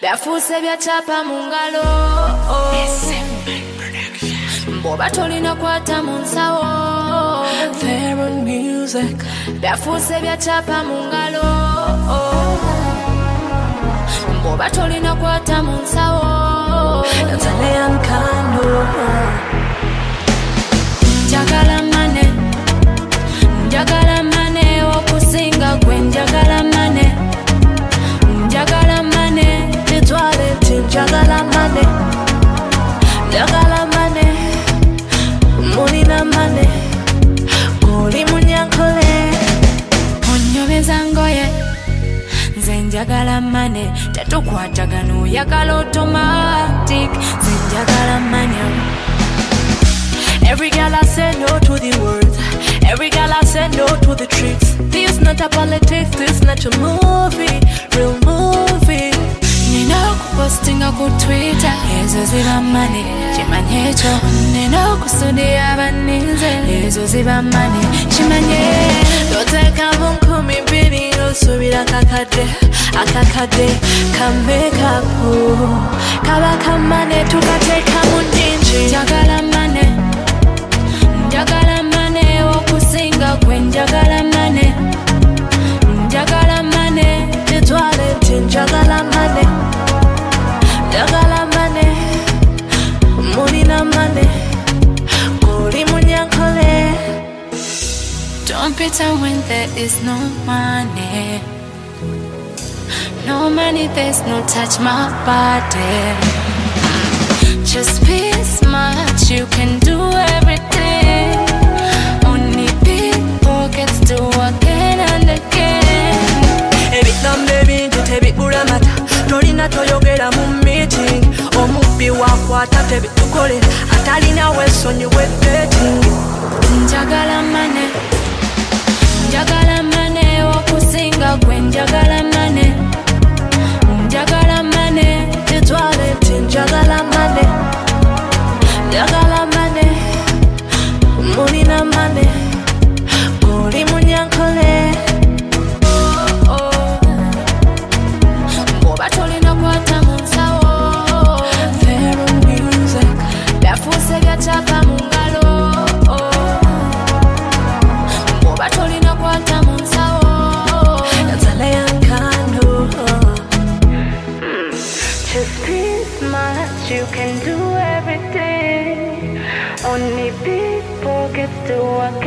byafuuse byacapa mu ngalo bw'oba tolina kwata mu nsawo Theron music byafuuse byacapa mu ngalo bw'oba tolina kwata mu nsawo Nzaleya nkano njagala mane njagala mane okusinga gwe njagala mane njagala mane Ditwale nti njagala mane njagala mane mulina mane oli munyankole onyobeza ngoye nze njagala mane tetukwatagana oyagala automatic nze njagala mane. Every girl I say no to the words. Every girl I say no to the tricks. This not a politics, this not a movie, real movie. Nina okupostinga ku Twitter ezo ziba mane kimanye ekyo nina okusudia abaninze ezo ziba mane kimanye Toteekamu 12 osubira akakadde ka makeup kaba kamane tukateekamu nyingi njagala mane njagala mane okusinga gwe njagala mane njagala mane Ditwale nti njagala mane njagala mane mulina mane oli munyankole. Don't pretend when there is no money. No money, there's no touch my body. Just be smart, you can do everything. Only people gets to again and again. Ebigambo bingi tebigula mata tolina toyogera mu meeting omubbi wakwata tebitukolera atalina wesonyiwe dating. Njagala mane njagala mane okusinga gwe njagala mane njagala mane Ditwale nti njagala mane njagala mane mulina mane oli munyankole. bw'oba tolina kwata mu nsawo Theron music byafuuse byacapa mu ngalo bw'oba tolina kwata mu nsawo Nzaleya nkano Just be smart, you can do everything. Only people get to work